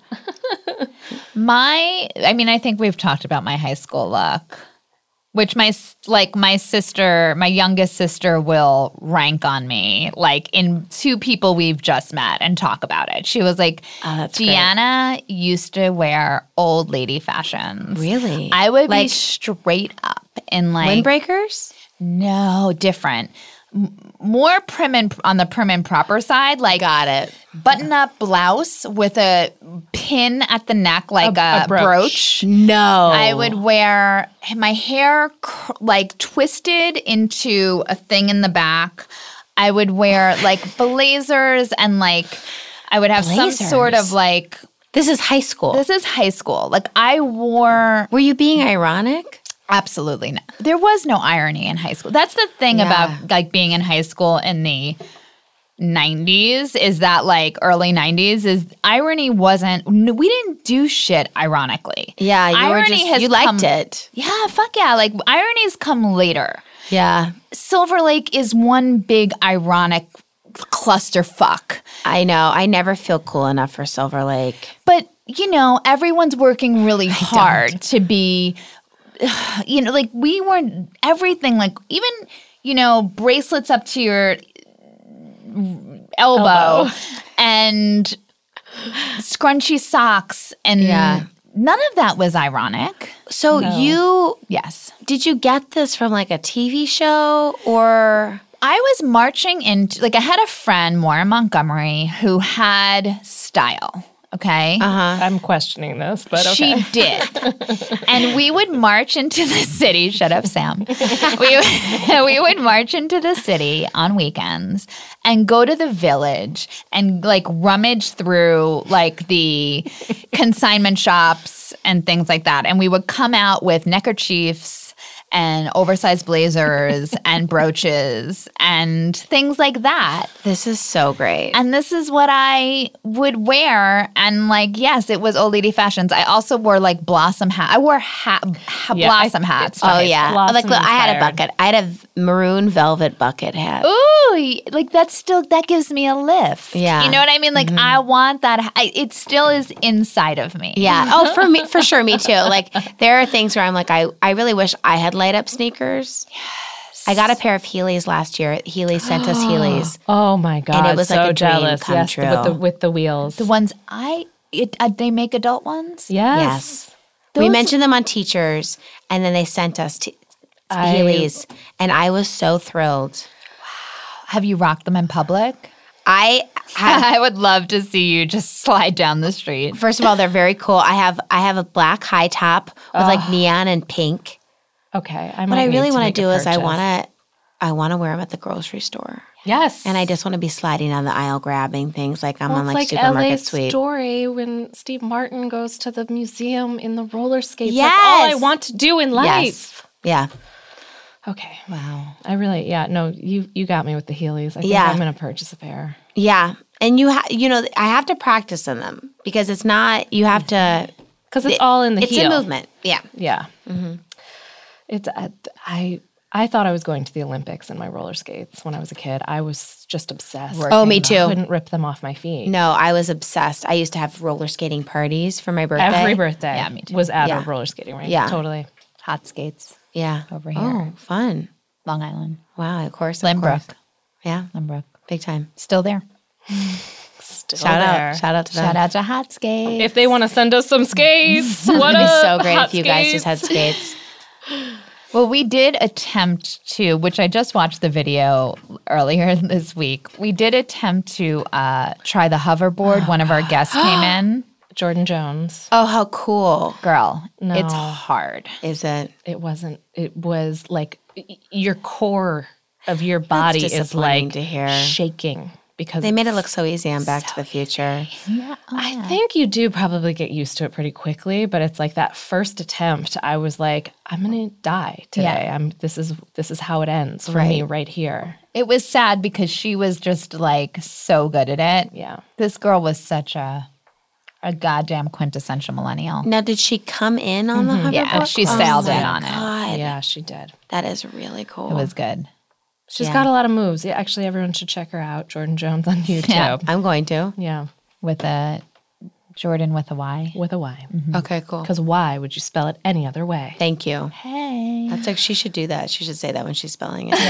I think we've talked about my high school look, which my youngest sister will rank on me, like in two people we've just met and talk about it. She was like, Deanna used to wear old lady fashions. Really? I would be straight up in like windbreakers? No, different. More on the prim and proper side, like got it. Button-up blouse with a pin at the neck, like a brooch. No, I would wear my hair like twisted into a thing in the back. I would wear like blazers and like I would have some sort of like. This is high school. This is high school. Like I wore. Were you being ironic? Absolutely not. There was no irony in high school. That's the thing about like being in high school in the 90s is that like early 90s is irony wasn't – we didn't do shit ironically. Yeah, you liked it. Yeah, fuck yeah. Like irony's come later. Yeah. Silver Lake is one big ironic clusterfuck. I know. I never feel cool enough for Silver Lake. But, you know, everyone's working really hard to be – you know, like we weren't everything, like even, you know, bracelets up to your elbow. And scrunchy socks. And none of that was ironic. So Yes. Did you get this from like a TV show or? I was marching into, like I had a friend, Maura Montgomery, who had style. Okay. I'm questioning this, but okay. She did. And we would march into the city. Shut up, Sam. We would march into the city on weekends and go to the Village and like rummage through like the consignment shops and things like that. And we would come out with neckerchiefs and oversized blazers and brooches and things like that. This is so great. And this is what I would wear. And like, yes, it was old lady fashions. I also wore like blossom hat. I wore blossom hats. Oh yeah. Blossom like look, I had a inspired. bucket. I had a maroon velvet bucket hat. Ooh, like that gives me a lift. Yeah. You know what I mean? Like I want that. It still is inside of me. Yeah. Oh, for me, for sure. Me too. Like there are things where I'm like, I really wish I had light up sneakers. Yes. I got a pair of Heelys last year. Heelys sent us Heelys. Oh my god! And it was so like a dream jealous. come Yes, true. with the wheels. The ones they make adult ones? Yes. We mentioned them on Teachers, and then they sent us Heelys, and I was so thrilled. Have you rocked them in public? I would love to see you just slide down the street. First of all, they're very cool. I have a black high top with like neon and pink. Okay. What I really want to do is I want to wear them at the grocery store. Yes. And I just want to be sliding down the aisle grabbing things like I'm on it's like Supermarket LA Suite. Story when Steve Martin goes to the museum in the roller skates. Yes. That's all I want to do in life. Yes. Yeah. Okay. Wow. I really, no, you got me with the Heelys. I think I'm going to purchase a pair. Yeah. And I have to practice in them because it's not, you have to. Because it's all in the heel. It's a movement. Yeah. Yeah. Mm-hmm. It's, I thought I was going to the Olympics in my roller skates when I was a kid. I was just obsessed. Oh, me too. I couldn't rip them off my feet. No, I was obsessed. I used to have roller skating parties for my birthday. Every birthday Yeah, me too. was at Yeah. a roller skating rink. Yeah. Totally. Hot skates Yeah. over here. Oh, fun. Long Island. Wow, of course. Lynbrook. Yeah, Lynbrook. big time. Still there. still Shout there. out. Shout out to them. Shout out to Hot Skates. If they want to send us some skates, what It'd be up? so great Hot if you guys just had skates? skates. Well, we did attempt to, which I just watched the video earlier this week. We did attempt to try the hoverboard. One of our guests came in. Jordan Jones. Oh, how cool Girl, No. it's hard. is it? It wasn't. It was like your core of your body is disappointing like to hear. shaking because They made it look so easy on Back to the Future. Yeah. I think you do probably get used to it pretty quickly, but it's like that first attempt. I was like, I'm gonna die today. Yeah. This is how it ends for me right here. It was sad because she was just like so good at it. Yeah. This girl was such a goddamn quintessential millennial. Now, did she come in on the hoverboard? Yeah, she sailed in on it. God. Yeah, she did. That is really cool. It was good. She's got a lot of moves. Yeah, actually, everyone should check her out. Jordan Jones on YouTube. Yeah. I'm going to. Yeah, With a Jordan with a Y. with a Y. Okay, cool. Because why would you spell it any other way? Thank you. Hey. That's like she should do that. She should say that when she's spelling it.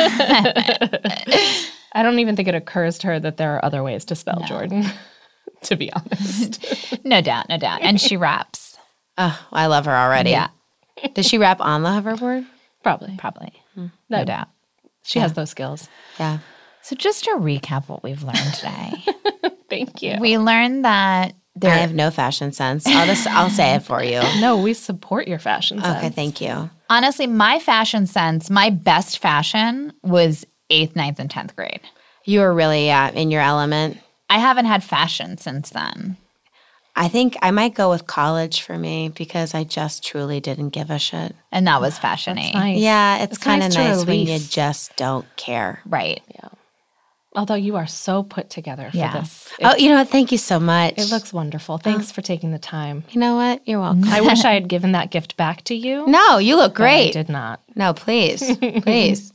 I don't even think it occurs to her that there are other ways to spell Jordan, to be honest. No doubt, no doubt. And she raps. Oh, I love her already. Yeah, Does she rap on the hoverboard? Probably. probably. No No. doubt. She has those skills. Yeah. So just to recap what we've learned today. Thank you. We learned that I have no fashion sense. I'll say it for you. No, we support your fashion sense. Okay, thank you. honestly, my fashion sense, my best fashion was 8th, 9th, and 10th grade. You were really in your element. I haven't had fashion since then. I think I might go with college for me because I just truly didn't give a shit. And that was fashion-y. Nice. Yeah, it's kind of nice to nice when you release. just don't care. Right. Although you are so put together for Yeah. this. Oh, you know what? Thank you so much. It looks wonderful. Thanks for taking the time. You know what? You're welcome. I wish I had given that gift back to you. No, you look but I great. did not. No, please. Please.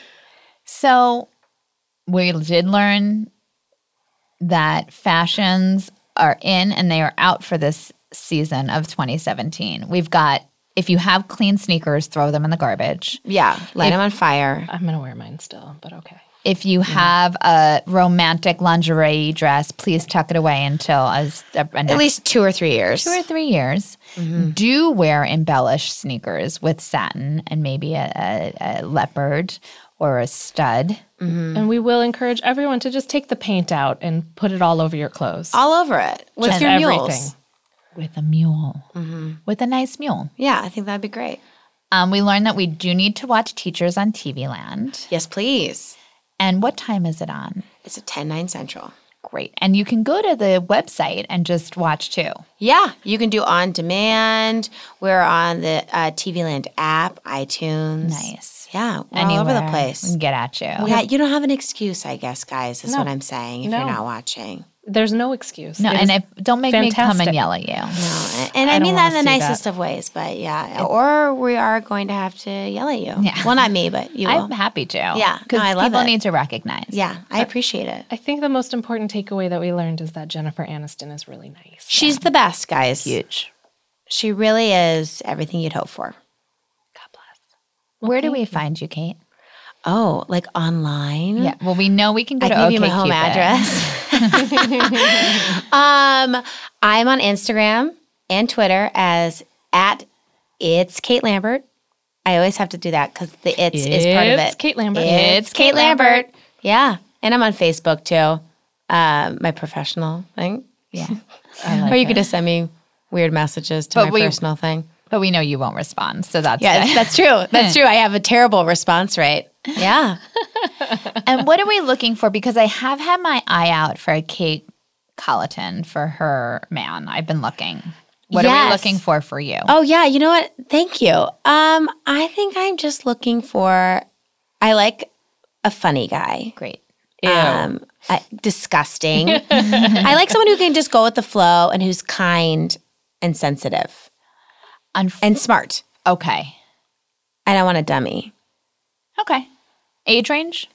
So we did learn that fashions are in and they are out for this season of 2017. We've got, if you have clean sneakers, throw them in the garbage. Yeah, light them on fire. I'm going to wear mine still, but okay. If you have a romantic lingerie dress, please tuck it away until At least 2 or 3 years. 2 or 3 years. Do wear embellished sneakers with satin and maybe a leopard or a stud. And we will encourage everyone to just take the paint out and put it all over your clothes. All over it with Just your everything. mules. With a mule. With a nice mule. Yeah, I think that'd be great. We learned that we do need to watch Teachers on TV Land. Yes, please. And what time is it on? It's at 10/9 Central. Great. And you can go to the website and just watch too. Yeah, you can do on demand. We're on the TV Land app, iTunes. Nice. Yeah, we're all over the Anywhere. place. We can get at you. Yeah, you don't have an excuse, I guess, guys, is No. what I'm saying, if No. you're not watching. There's no excuse. No, It and is don't make me come fantastic. and yell at you. No, and I I don't mean that in wanna the see nicest that. of ways, but yeah. Or we are going to have to yell at you. Yeah. Well, not me, but you will. I'm happy to. Yeah, Because no, I love people it. need to recognize. Yeah, I appreciate it. I think the most important takeaway that we learned is that Jennifer Aniston is really nice. She's the best, guys. Huge. She really is everything you'd hope for. God bless. Where do we find you, Kate? Oh, like online? Yeah. Well, we know we can go I to can give you my home OkCupid. address. I'm on Instagram and Twitter as @It's Kate Lambert. I always have to do that because the it's is part of it. It's Kate Lambert. It's Kate Lambert. Yeah. And I'm on Facebook too. My professional thing. Yeah. Or you could just send me weird messages to But my we- personal thing. But we know you won't respond, so that's Yeah, good. that's true. That's true. I have a terrible response rate. Yeah. And what are we looking for? Because I have had my eye out for a Kate Colleton for her man. I've been looking. What are we Yes. looking for you? Oh yeah, you know what? Thank you. I think I'm just looking for. I like a funny guy. Great. Disgusting. I like someone who can just go with the flow and who's kind and sensitive and smart. Okay. I don't want a dummy. Okay. Age range?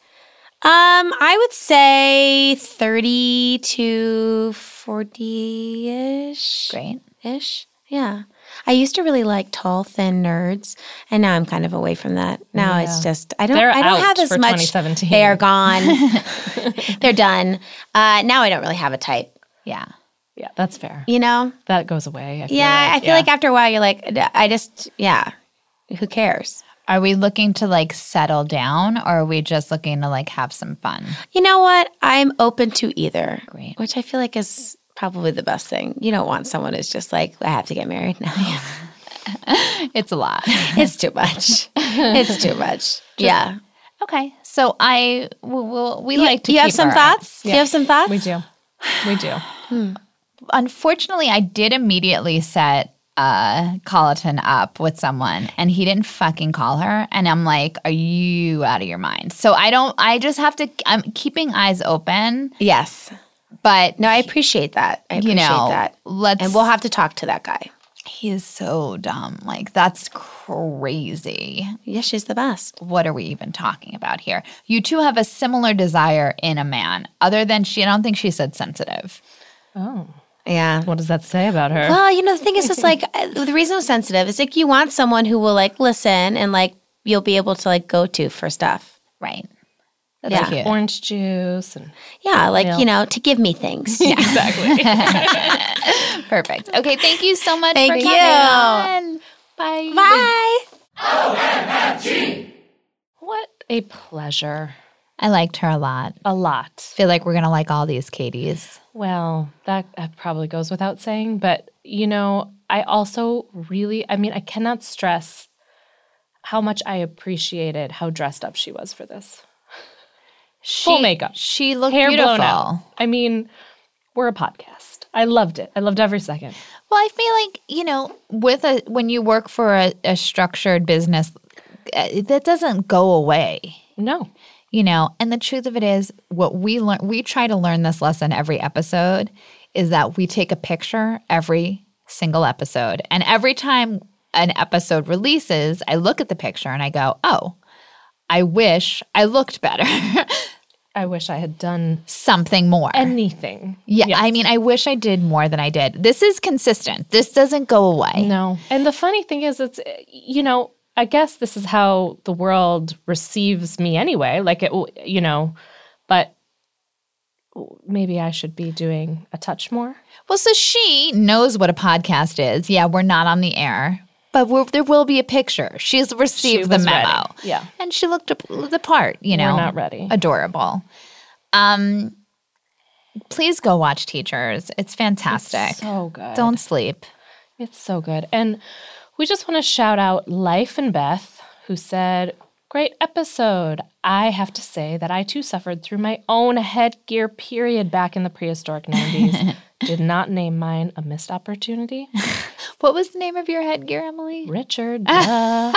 I would say 30 to 40-ish. Great. Ish. Yeah. I used to really like tall, thin nerds, and now I'm kind of away from that. Now it's just I don't have as much. They are gone. They're done. Now I don't really have a type. Yeah. Yeah, that's fair. You know? That goes away. I feel like after a while you're like, who cares? Are we looking to like settle down, or are we just looking to like have some fun? You know what? I'm open to either. Great. Which I feel like is probably the best thing. You don't want someone who's just like, I have to get married now. It's a lot. It's too much. It's too much. Yeah. Okay. So we like to You keep have some our thoughts? eyes. You have some thoughts? We do. Unfortunately, I did immediately set Colleton up with someone, and he didn't fucking call her. And I'm like, are you out of your mind? So I'm keeping eyes open. Yes. But no, I appreciate that. I appreciate that. And we'll have to talk to that guy. He is so dumb. Like, that's crazy. Yeah, she's the best. What are we even talking about here? You two have a similar desire in a man, other than I don't think she said sensitive. Oh. Yeah. What does that say about her? Well, the thing is just like, the reason I'm sensitive is like you want someone who will like listen and like you'll be able to like go to for stuff. Right. That's cute. Orange juice and to give me things. Yeah, exactly. Perfect. Okay, thank you so much Thank for you. coming on. Bye. Bye. OMFG. What a pleasure. I liked her a lot. A lot. Feel like we're going to like all these Katies. Well, that probably goes without saying. But, I also really, I cannot stress how much I appreciated how dressed up she was for this. Full makeup. She looked hair beautiful. Blown out. We're a podcast. I loved it. I loved every second. Well, I feel like, when you work for a structured business, that doesn't go away. No. And the truth of it is, what we try to learn this lesson every episode is that we take a picture every single episode. And every time an episode releases, I look at the picture and I go, oh, I wish I looked better. I wish I had done something more. Anything. Yeah. Yes. I wish I did more than I did. This is consistent. This doesn't go away. No. And the funny thing is, it's, I guess this is how the world receives me anyway. Like, but maybe I should be doing a touch more. Well, so she knows what a podcast is. Yeah, we're not on the air. But there will be a picture. She's received the memo. Ready. Yeah. And she looked the part, We're not ready. Adorable. Please go watch Teachers. It's fantastic. It's so good. Don't sleep. It's so good. And we just want to shout out Life and Beth, who said, great episode. I have to say that I too suffered through my own headgear period back in the prehistoric 90s. Did not name mine a missed opportunity. What was the name of your headgear, Emily? Richard. Life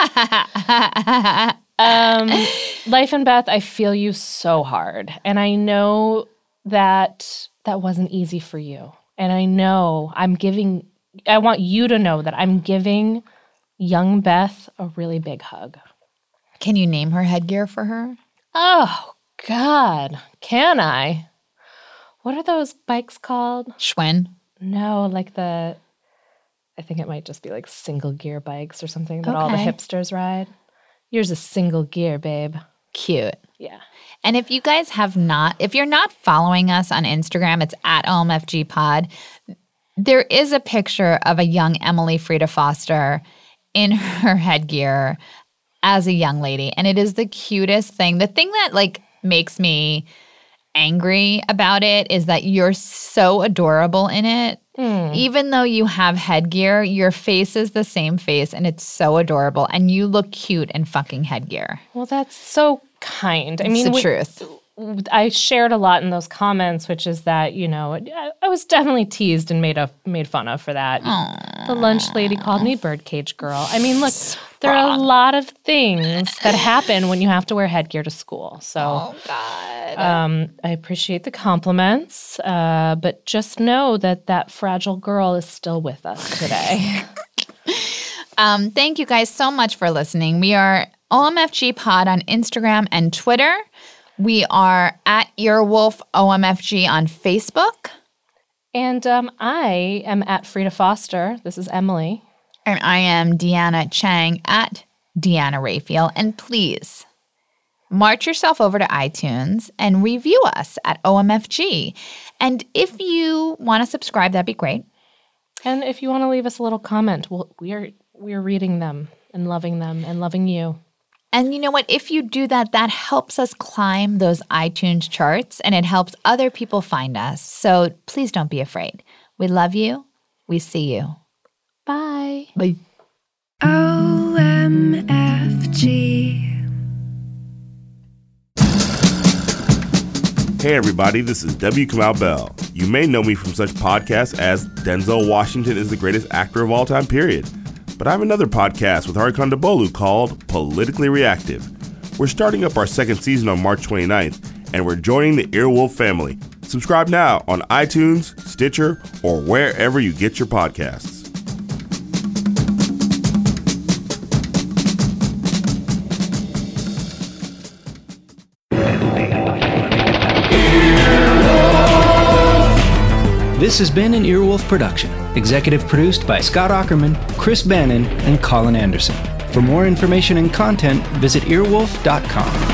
and Beth, I feel you so hard. And I know that wasn't easy for you. And I know I want you to know that I'm giving young Beth a really big hug. Can you name her headgear for her? Oh, God. Can I? What are those bikes called? Schwinn? No, I think it might just be like single gear bikes or something that all the hipsters ride. Yours is single gear, babe. Cute. Yeah. And if you guys if you're not following us on Instagram, it's at OMFG Pod. There is a picture of a young Emily Frida Foster in her headgear as a young lady. And it is the cutest thing. The thing that makes me angry about it is that you're so adorable in it. Even though you have headgear, your face is the same face and it's so adorable and you look cute in fucking headgear. Well, that's so kind. It's the truth. I shared a lot in those comments, which is that, I was definitely teased and made fun of for that. Aww. The lunch lady called me birdcage girl. I mean, look, there are a lot of things that happen when you have to wear headgear to school. So, oh God. I appreciate the compliments, but just know that fragile girl is still with us today. Thank you guys so much for listening. We are OMFG Pod on Instagram and Twitter. We are at Earwolf OMFG on Facebook. And I am at Frida Foster. This is Emily. And I am Deanna Chang at Deanna Raphael. And please, march yourself over to iTunes and review us at OMFG. And if you want to subscribe, that'd be great. And if you want to leave us a little comment, we're reading them and loving you. And you know what? If you do that, that helps us climb those iTunes charts and it helps other people find us. So please don't be afraid. We love you. We see you. Bye. Bye. OMFG. Hey everybody, this is W. Kamau Bell. You may know me from such podcasts as Denzel Washington is the greatest actor of all time, period. But I have another podcast with Hari Kondabolu called Politically Reactive. We're starting up our second season on March 29th, and we're joining the Earwolf family. Subscribe now on iTunes, Stitcher, or wherever you get your podcasts. This has been an Earwolf production, executive produced by Scott Aukerman, Chris Bannon, and Colin Anderson. For more information and content, visit earwolf.com.